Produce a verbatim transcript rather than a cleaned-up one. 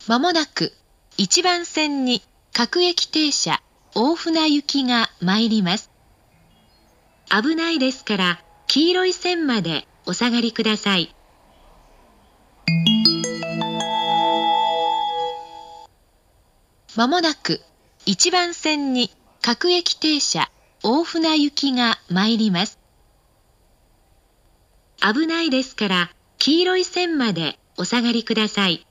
まもなくいちばん線に各駅停車大船行きが参ります。危ないですから黄色い線までお下がりください。まもなくいちばん線に各駅停車大船行きが参ります。危ないですから黄色い線までお下がりください。